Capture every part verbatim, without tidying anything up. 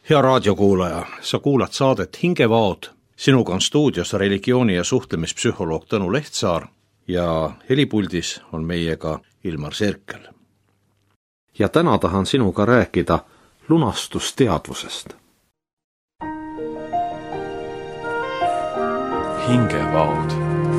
Hea raadiokuulaja, sa kuulad saadet Hingevaod. Sinuga on stuudios religiooni- ja suhtlemispsühholoog Tõnu Lehtsaar ja helipuldis on meiega Ilmar Sirkel. Ja täna tahan sinuga rääkida lunastusteadvusest. Hingevaod.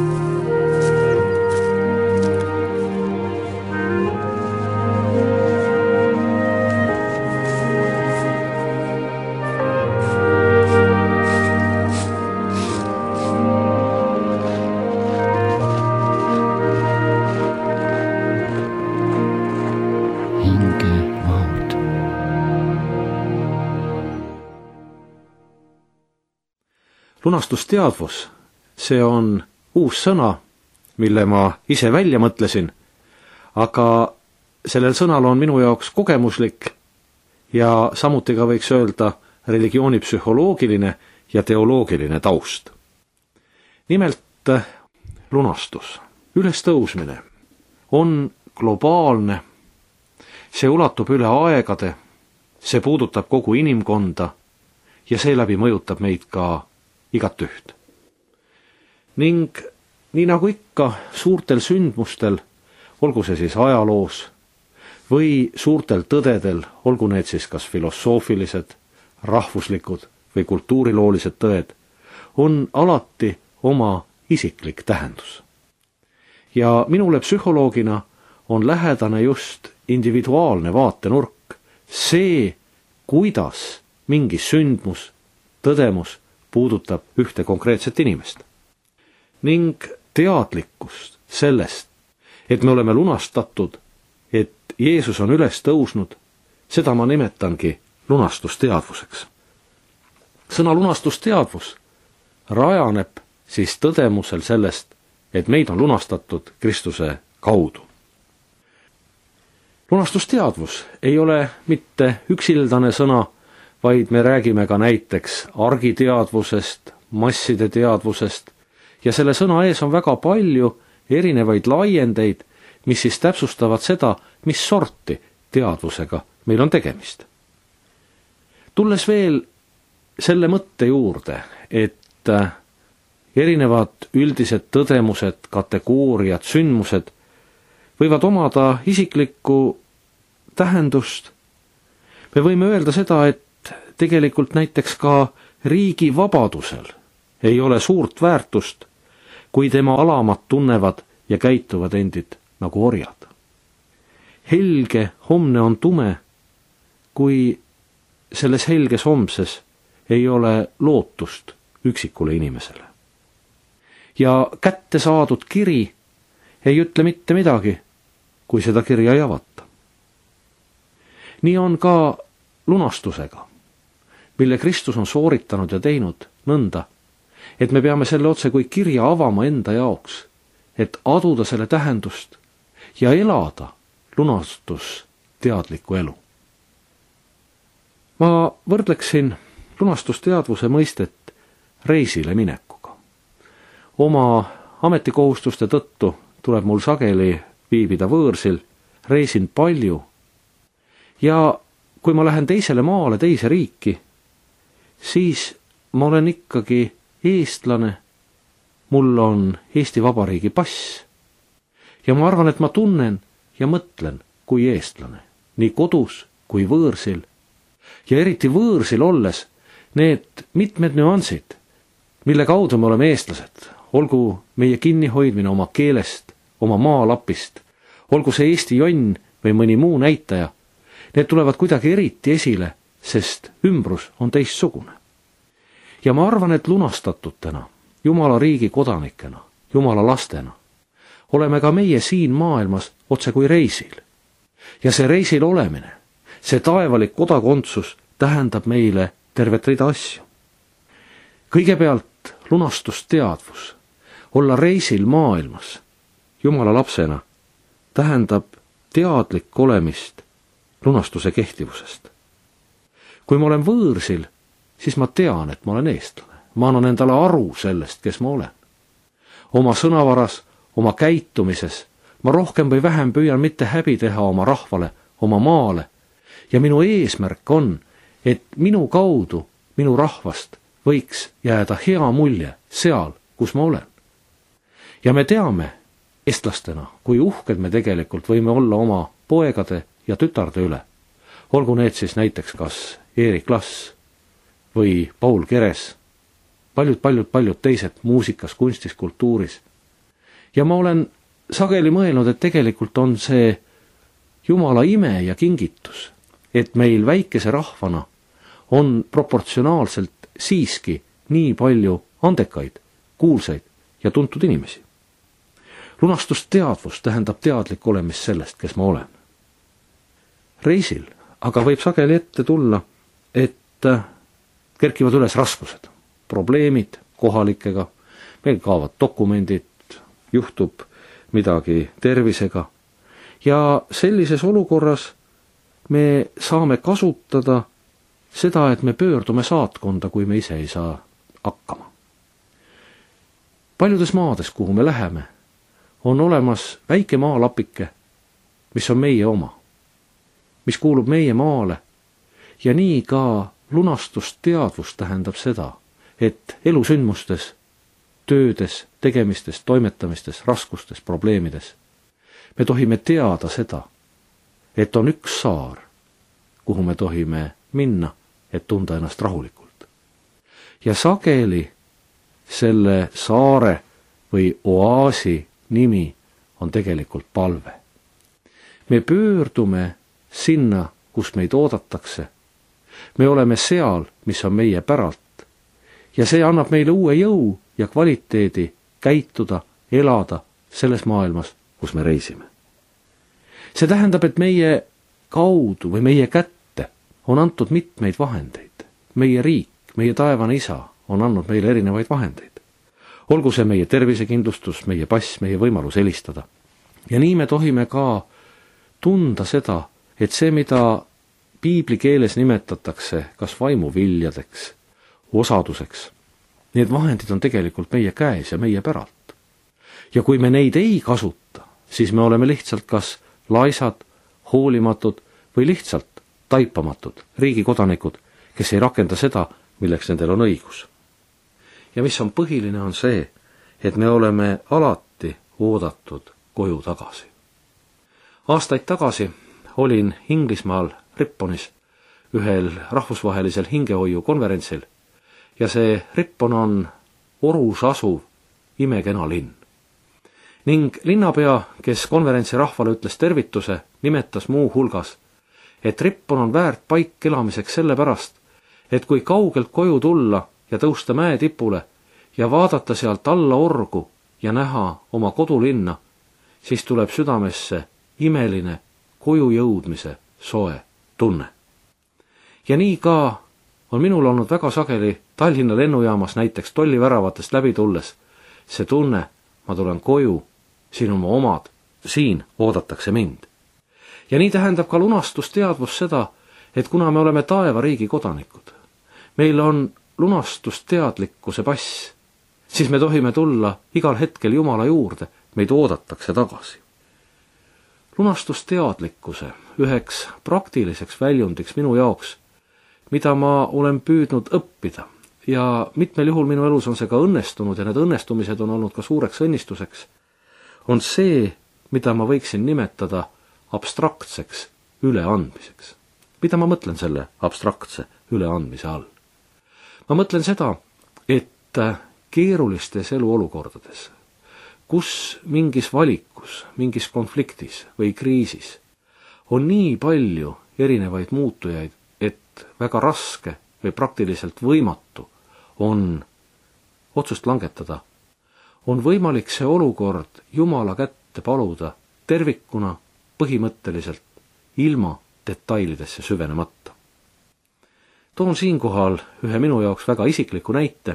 Lunastusteadvus, see on uus sõna, mille ma ise välja mõtlesin, aga sellel sõnal on minu jaoks kogemuslik ja samuti ka võiks öelda religioonipsühholoogiline ja teoloogiline taust. Nimelt lunastus, ülestõusmine on globaalne, see ulatub üle aegade, see puudutab kogu inimkonda ja seeläbi mõjutab meid ka igat üht. Ning nii nagu ikka suurtel sündmustel, olgu see siis ajaloos või suurtel tõdedel, olgu need siis kas filosoofilised, rahvuslikud või kultuuriloolised tõed, on alati oma isiklik tähendus. Ja minule psühholoogina on lähedane just individuaalne vaatenurk, see, kuidas mingi sündmus, tõdemus puudutab ühte konkreetset inimest. Ning teadlikkust sellest, et me oleme lunastatud, et Jeesus on üles tõusnud, seda ma nimetangi lunastusteadvuseks. Sõna lunastusteadvus rajaneb siis tõdemusel sellest, et meid on lunastatud Kristuse kaudu. Lunastusteadvus ei ole mitte üksildane sõna, vaid me räägime ka näiteks argiteadvusest, masside teadvusest ja selle sõna ees on väga palju erinevaid laiendeid, mis siis täpsustavad seda, mis sorti teadvusega meil on tegemist. Tulles veel selle mõtte juurde, et erinevad üldised tõdemused, kategooriad, sündmused võivad omada isiklikku tähendust, me võime öelda seda, et tegelikult näiteks ka riigi vabadusel ei ole suurt väärtust, kui tema alamad tunnevad ja käituvad endid nagu orjad. Helge homne on tume, kui selles helges homses ei ole lootust üksikule inimesele. Ja kätte saadud kiri ei ütle mitte midagi, kui seda kirja ei avata. Nii on ka lunastusega, mille Kristus on sooritanud ja teinud nõnda, et me peame selle otse kui kirja avama enda jaoks, et aduda selle tähendust ja elada lunastusteadlikku elu. Ma võrdleksin lunastusteadvuse mõistet reisile minekuga. Oma ametikohustuste tõttu tuleb mul sageli viibida võõrsil, reisin palju ja kui ma lähen teisele maale, teise riiki, siis ma olen ikkagi eestlane, mul on Eesti Vabariigi pass ja ma arvan, et ma tunnen ja mõtlen kui eestlane, nii kodus kui võõrsil ja eriti võõrsil olles need mitmed nüansid, mille kaudu me oleme eestlased, olgu meie kinnihoidmine oma keelest, oma maalapist, olgu see Eesti jonn või mõni muu näitaja, need tulevad kuidagi eriti esile, sest ümbrus on teistsugune. Ja ma arvan, et lunastatutena, Jumala riigi kodanikena, Jumala lastena, oleme ka meie siin maailmas otse kui reisil. Ja see reisil olemine, see taevalik kodakondsus tähendab meile tervet rida asju. Kõigepealt lunastusteadvus, olla reisil maailmas, Jumala lapsena, tähendab teadlik olemist lunastuse kehtivusest. Kui ma olen võõrsil, siis ma tean, et ma olen eestlane. Ma annan endale aru sellest, kes ma olen. Oma sõnavaras, oma käitumises, ma rohkem või vähem püüan mitte häbi teha oma rahvale, oma maale. Ja minu eesmärk on, et minu kaudu, minu rahvast võiks jääda hea mulje seal, kus ma olen. Ja me teame estlastena, kui uhked me tegelikult võime olla oma poegade ja tütarde üle. Olgu need siis näiteks kas Eerik Lass või Paul Keres, paljud-paljud-paljud teised muusikas, kunstis, kultuuris. Ja ma olen sageli mõelnud, et tegelikult on see Jumala ime ja kingitus, et meil väikese rahvana on proportsionaalselt siiski nii palju andekaid, kuulsaid ja tuntud inimesi. Lunastusteadvus tähendab teadlik olemist sellest, kes ma olen. Reisil aga võib sageli ette tulla, et kerkivad üles raskused, probleemid kohalikega, meil kaovad dokumendid, juhtub midagi tervisega ja sellises olukorras me saame kasutada seda, et me pöördume saatkonda, kui me ise ei saa hakkama. Paljudes maades, kuhu me läheme, on olemas väike maalapike, mis on meie oma, mis kuulub meie maale ja nii ka lunastusteadvus tähendab seda, et elusündmustes, töödes, tegemistes, toimetamistes, raskustes, probleemides me tohime teada seda, et on üks saar, kuhu me tohime minna, et tunda ennast rahulikult. Ja sageli selle saare või oaasi nimi on tegelikult palve. Me pöördume sinna, kus meid oodatakse. Me oleme seal, mis on meie päralt. Ja see annab meile uue jõu ja kvaliteedi käituda, elada selles maailmas, kus me reisime. See tähendab, et meie kaudu või meie kätte on antud mitmeid vahendeid. Meie riik, meie taevane isa on andnud meile erinevaid vahendeid. Olgu see meie tervisekindlustus, meie pass, meie võimalus helistada. Ja nii me tohime ka tunda seda, et see, mida piibli keeles nimetatakse kas vaimuviljadeks, osaduseks, need vahendid on tegelikult meie käes ja meie päralt. Ja kui me neid ei kasuta, siis me oleme lihtsalt kas laisad, hoolimatud või lihtsalt taipamatud riigikodanikud, kes ei rakenda seda, milleks nendel on õigus. Ja mis on põhiline, on see, et me oleme alati oodatud koju tagasi. Aastaid tagasi olin Inglismaal Ripponis ühel rahvusvahelisel hingehoiu konverentsil ja see Rippon on orus asuv imekena linn. Ning linnapea, kes konverentsi rahvale ütles tervituse, nimetas muu hulgas, et Rippon on väärt paik elamiseks sellepärast, et kui kaugelt koju tulla ja tõusta mäe tipule ja vaadata sealt alla orgu ja näha oma kodulinna, siis tuleb südamesse imeline koju jõudmise soe tunne. Ja nii ka on minul olnud väga sageli Tallinna lennujaamas näiteks tolliväravatest läbi tulles see tunne, ma tulen koju, siin on mu omad, siin oodatakse mind. Ja nii tähendab ka lunastusteadvus seda, et kuna me oleme taevariigi kodanikud, meil on lunastusteadlikkuse pass, siis me tohime tulla igal hetkel Jumala juurde, meid oodatakse tagasi. Lunastusteadlikkuse üheks praktiliseks väljundiks minu jaoks, mida ma olen püüdnud õppida ja mitmel juhul minu elus on see ka õnnestunud ja need õnnestumised on olnud ka suureks õnnistuseks, on see, mida ma võiksin nimetada abstraktseks üleandmiseks. Mida ma mõtlen selle abstraktse üleandmise all? Ma mõtlen seda, et keerulistes eluolukordades, kus mingis valikus, mingis konfliktis või kriisis on nii palju erinevaid muutujaid, et väga raske või praktiliselt võimatu on otsust langetada, on võimalik see olukord Jumala kätte paluda tervikuna, põhimõtteliselt, ilma detailidesse süvenemata. Toon siinkohal ühe minu jaoks väga isikliku näite.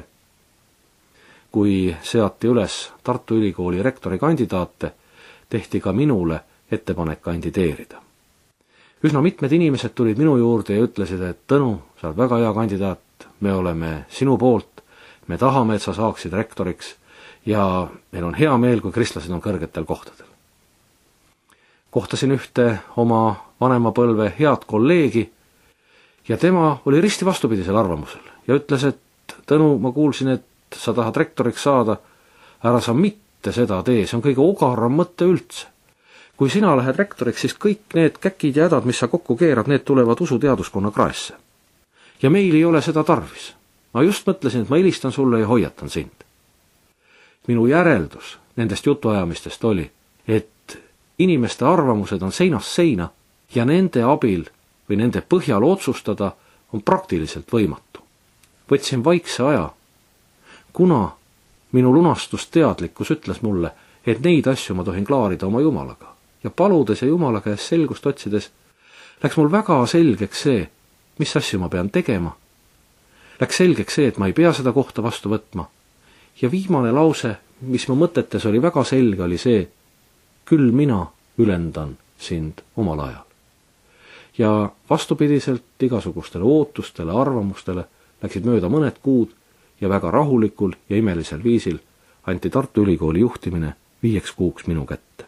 Kui seati üles Tartu Ülikooli rektori kandidaate, tehti ka minule ettepanek kandideerida. Üsna mitmed inimesed tulid minu juurde ja ütlesid, et Tõnu, sa oled väga hea kandidaat, me oleme sinu poolt, me tahame, et sa saaksid rektoriks ja meil on hea meel, kui kristlased on kõrgetel kohtadel. Kohtasin ühte oma vanemapõlve head kolleegi Ja tema oli risti vastupidisel arvamusel ja ütles, et Tõnu, ma kuulsin, et sa tahad rektoriks saada, ära sa mitte seda tee, see on kõige ogaram mõtte üldse. Kui sina lähed rektoriks, siis kõik need käkid ja hädad, mis sa kokku keerad, need tulevad usuteaduskonna kraesse. Ja meil ei ole seda tarvis. Ma just mõtlesin, et ma helistan sulle ja hoiatan sind. Minu järeldus nendest jutuajamistest oli, et inimeste arvamused on seinast seina ja nende abil või nende põhjal otsustada on praktiliselt võimatu. Võtsin vaikse aja, kuna minu lunastusteadlikkus ütles mulle, et neid asju ma tohin klaarida oma Jumalaga. Ja paludes ja Jumala käest selgust otsides, läks mul väga selgeks see, mis asju ma pean tegema. Läks selgeks see, et ma ei pea seda kohta vastu võtma. Ja viimane lause, mis mu mõtetes oli väga selge, oli see, küll mina ülendan sind omal ajal. Ja vastupidiselt igasugustele ootustele, arvamustele läksid mööda mõned kuud ja väga rahulikul ja imelisel viisil anti Tartu Ülikooli juhtimine viieks kuuks minu kätte.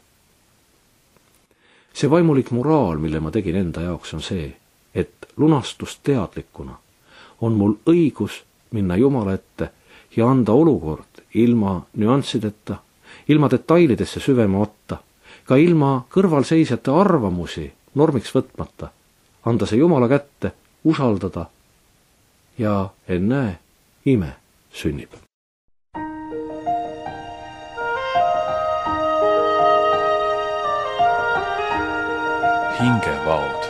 See vaimulik moraal, mille ma tegin enda jaoks, on see, et lunastusteadlikuna on mul õigus minna Jumala ette ja anda olukord ilma nüanssideta, ilma detailidesse süvemata, ka ilma kõrvalseisjate arvamusi normiks võtmata, anda see Jumala kätte, usaldada ja ennäe, ime sünnib. Hingevaod.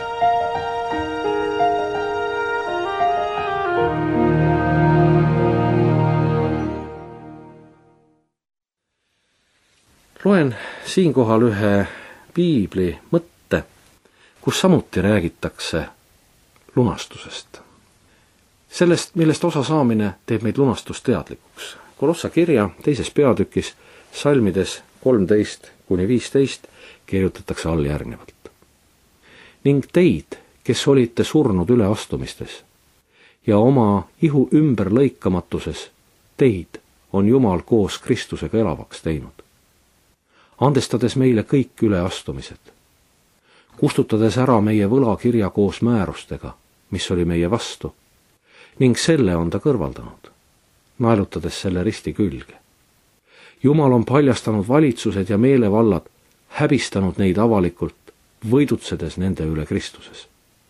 Loen siinkohal ühe piibli mõtte, kus samuti räägitakse lunastusest. Sellest, millest osa saamine teeb meid lunastusteadlikuks. Kolossa kirja teises peatükis salmides kolmteist kuni viisteist kirjutatakse all järgnevalt. Ning teid, kes olite surnud üleastumistes ja oma ihu ümberlõikamatuses, teid on Jumal koos Kristusega elavaks teinud. Andestades meile kõik üleastumised, kustutades ära meie võlakirja koos määrustega, mis oli meie vastu, ning selle on ta kõrvaldanud, naelutades selle risti külge. Jumal on paljastanud valitsused ja meelevallad, häbistanud neid avalikult, võidutsedes nende üle Kristuses.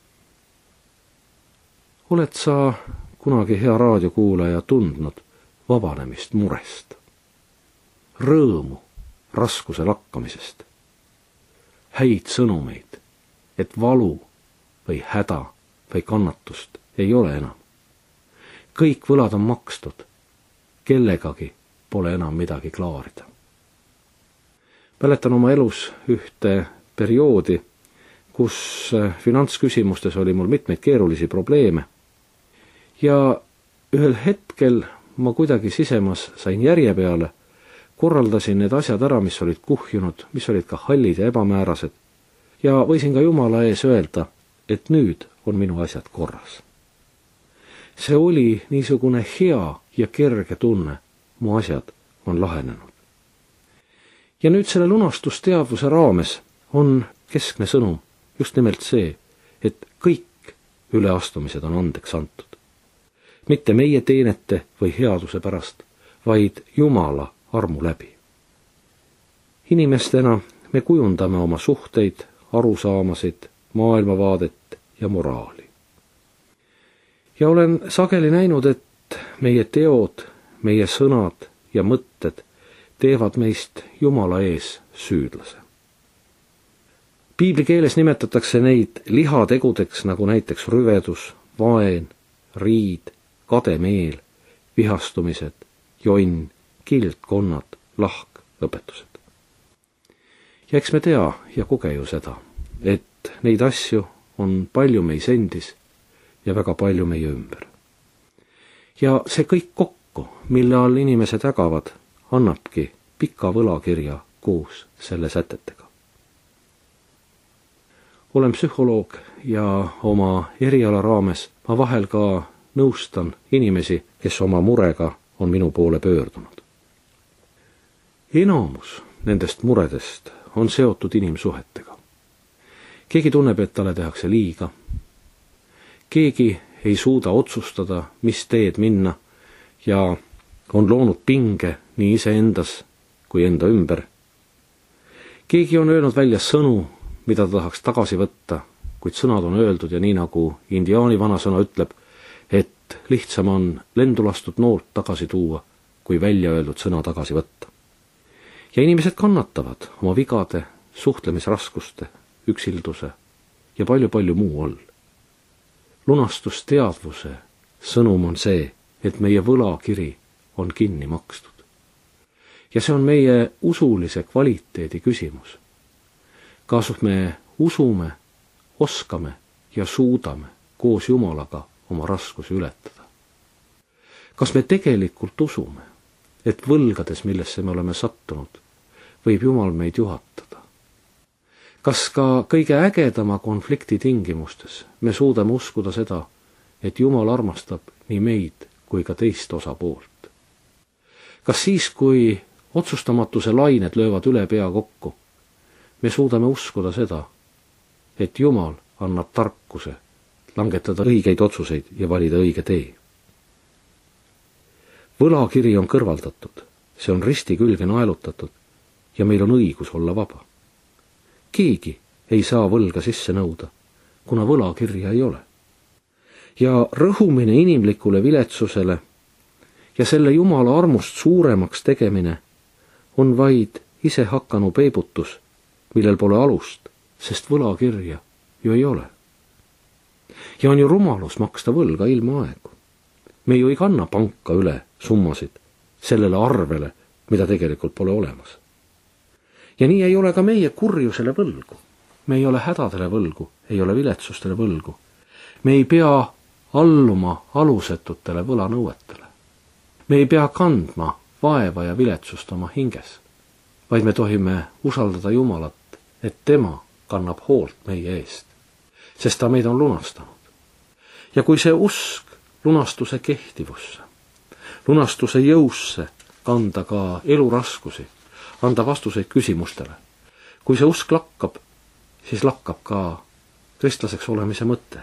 Oled sa kunagi hea raadiokuulaja tundnud vabanemist murest, rõõmu raskuse lakkamisest, häid sõnumeid, et valu või häda või kannatust ei ole enam. Kõik võlad on makstud, kellegagi pole enam midagi klaarida. Mäletan oma elus ühte perioodi, kus finantsküsimustes oli mul mitmeid keerulisi probleeme ja ühel hetkel ma kuidagi sisemas sain järje peale, korraldasin need asjad ära, mis olid kuhjunud, mis olid ka hallid ja ebamäärased ja võisin ka Jumala ees öelda, et nüüd on minu asjad korras. See oli niisugune hea ja kerge tunne, mu asjad on lahenenud. Ja nüüd selle lunastusteadvuse raames on keskne sõnum just nimelt see, et kõik üleastumised on andeks antud. Mitte meie teenete või headuse pärast, vaid Jumala armu läbi. Inimestena me kujundame oma suhteid, arusaamasid, maailmavaadet ja moraali. Ja olen sageli näinud, et meie teod, meie sõnad ja mõtted teevad meist Jumala ees süüdlase. Piibli keeles nimetatakse neid lihategudeks nagu näiteks rüvedus, vaen, riid, kademeel, vihastumised, jonn, kildkonnad, lahk, õpetused. Ja eks me tea ja koge ju seda, et neid asju on palju meis endis ja väga palju meie ümber. Ja see kõik kokku, mille all inimesed ägavad, annabki pika võlakirja koos selle sätetega. Olen psühholoog ja oma eriala raames ma vahel ka nõustan inimesi, kes oma murega on minu poole pöördunud. Enamus nendest muredest on seotud inimsuhetega. Keegi tunneb, et talle tehakse liiga. keegi ei suuda otsustada, mis teed minna ja on loonud pinge nii iseendas kui enda ümber. Keegi on öelnud välja sõnu, mida ta tahaks tagasi võtta, kuid sõnad on öeldud ja nii nagu indiaani vanasõna ütleb, et lihtsam on lendu lastud noolt tagasi tuua, kui välja öeldud sõna tagasi võtta. Ja inimesed kannatavad oma vigade, suhtlemisraskuste, üksilduse ja palju-palju muu all. Lunastusteadvuse sõnum on see, et meie võlakiri on kinni makstud. Ja see on meie usulise kvaliteedi küsimus. Kas me usume, oskame ja suudame koos Jumalaga oma raskusi ületada? Kas me tegelikult usume, et võlgades, millesse me oleme sattunud, võib Jumal meid juhatada? Kas ka kõige ägedama konflikti tingimustes me suudame uskuda seda, et Jumal armastab nii meid kui ka teist osapoolt? Kas siis, kui otsustamatuse lained löövad üle pea kokku, me suudame uskuda seda, et Jumal annab tarkuse langetada õigeid otsuseid ja valida õige tee? Võlakiri on kõrvaldatud, see on risti külge naelutatud ja meil on õigus olla vaba. Keegi ei saa võlga sisse nõuda, kuna võlakirja ei ole. Ja rõhumine inimlikule viletsusele ja selle Jumala armust suuremaks tegemine on vaid ise hakkanu peibutus, millel pole alust, sest võlakirja ju ei ole. Ja on ju rumalus maksta võlga ilma aegu. Me ju ei kanna panka üle summasid sellele arvele, mida tegelikult pole olemas. Ja nii ei ole ka meie kurjusele võlgu. Me ei ole hädadele võlgu, ei ole viletsustele võlgu. Me ei pea alluma alusetutele võlanõuetele. Me ei pea kandma vaeva ja viletsust oma hinges, vaid me tohime usaldada Jumalat, et tema kannab hoolt meie eest, sest ta meid on lunastanud. Ja kui see usk lunastuse kehtivusse, lunastuse jõusse kanda ka eluraskusi, anda vastuseid küsimustele. Kui see usk lakkab, siis lakkab ka kristlaseks olemise mõte.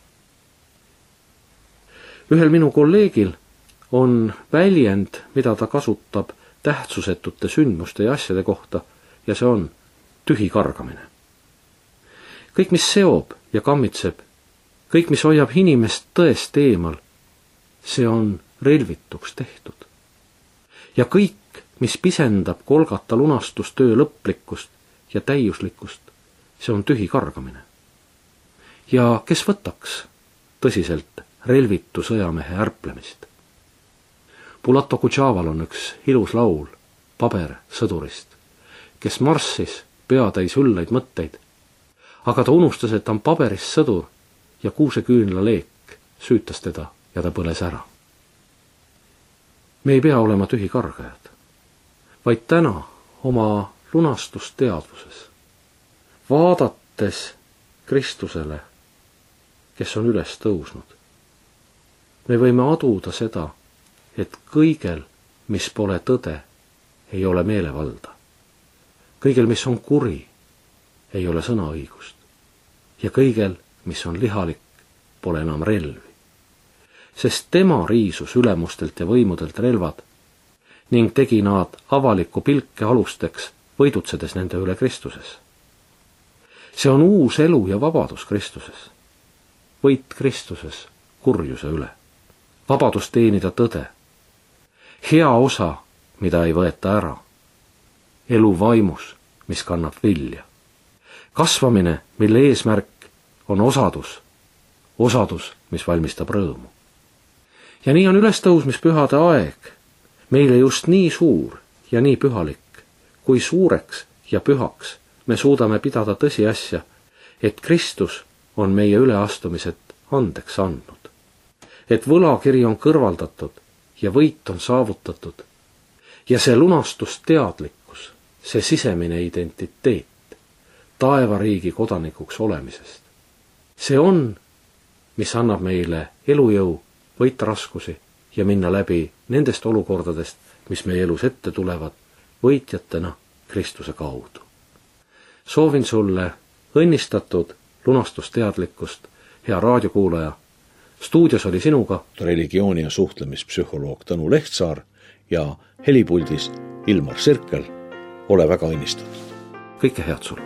Ühel minu kolleegil on väljend, mida ta kasutab tähtsusetute sündmuste ja asjade kohta, ja see on tühi kargamine. Kõik, mis seob ja kammitseb, kõik, mis hoiab inimest tõest eemal, see on relvituks tehtud. Ja kõik, mis pisendab Golgata lunastustöö lõplikkust ja täiuslikkust, see on tühi kargamine. Ja kes võtaks tõsiselt relvitu sõjamehe ärplemist? Bulato Kuchaval on üks ilus laul paber sõdurist, kes marssis peatäis üllaid mõtteid, aga ta unustas, et ta on paberist sõdur ja kuuseküünla leek süütas teda ja ta põles ära. Me ei pea olema tühi kargajad, vaid täna oma lunastusteadvuses, vaadates Kristusele, kes on üles tõusnud, me võime aduda seda, et kõigel, mis pole tõde, ei ole meelevalda. Kõigel, mis on kuri, ei ole sõnaõigust. Ja kõigel, mis on lihalik, pole enam relvi. Sest tema riisus ülemustelt ja võimudelt relvad ning tegi nad avaliku pilke alusteks, võidutsedes nende üle Kristuses. See on uus elu ja vabadus Kristuses. Võit Kristuses kurjuse üle. Vabadus teenida tõde. Hea osa, mida ei võeta ära. Elu vaimus, mis kannab vilja. Kasvamine, mille eesmärk on osadus. Osadus, mis valmistab rõõmu. Ja nii on ülestõusmispühade aeg meile just nii suur ja nii pühalik, kui suureks ja pühaks me suudame pidada tõsiasja, et Kristus on meie üleastumised andeks andnud. Et võlakiri on kõrvaldatud ja võit on saavutatud ja see lunastusteadlikkus, see sisemine identiteet taevariigi kodanikuks olemisest. See on, mis annab meile elujõu, võita raskusi ja minna läbi nendest olukordadest, mis meie elus ette tulevad, võitjatena Kristuse kaudu. Soovin sulle õnnistatud lunastusteadlikkust, hea raadiokuulaja, stuudios oli sinuga religiooni- ja suhtlemispsühholoog Tõnu Lehtsaar ja helipuldis Ilmar Sirkel. Ole väga õnnistatud. Kõike head sulle.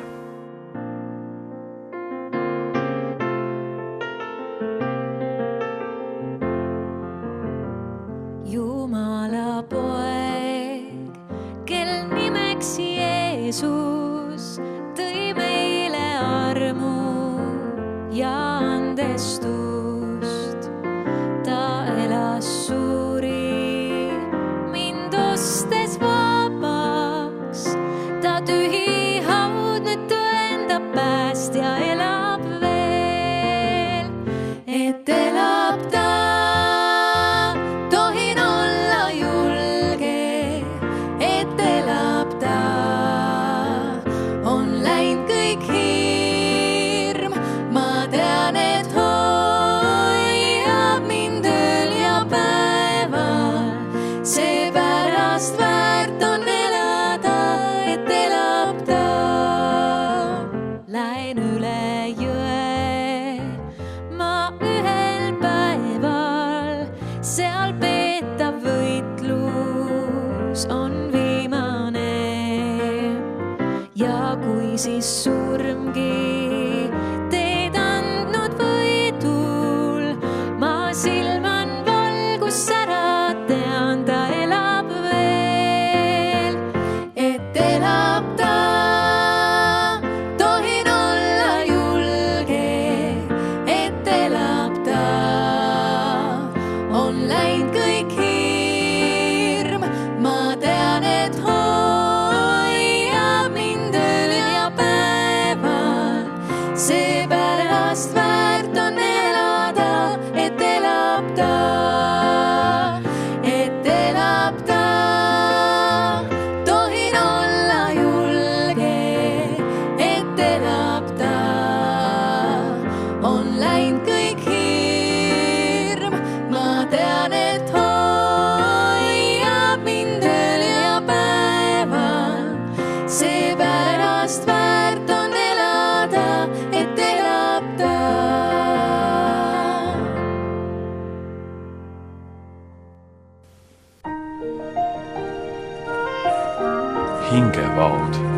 Jumala poeg, kel nimeks Jeesus, tõi meile armu ja andestust. Ta elas suuri, mind ostes vabaks. Ta tühi haud nüüd tõendab päästja elab veel, et elab ta. Tohin olla julge, et elab ta. On läinud kõik hirm, ma tean, et hoiab mind ööl ja päeval. Seepärast väärt on elada, et elab ta. Läin üle jõe, ma ühel päeval, seal peetav võitlus on viimane. Ja kui siis surmgi teed andnud võidul, ma silman valgus ära, tean ta elab veel, et elab ta. Tohin olla julge, et elab ta. On läinud kõik hirm, ma tean, et hoiab mind ööl ja päeval. Seepärast väärt on elada, et elab ta, et elab ta. Tohin olla julge, et elab ta. On läinud kõik hirm, ma tean, et hoiab mind ööl ja päeval. Seepärast väärt on elada, et elab ta. hingevaod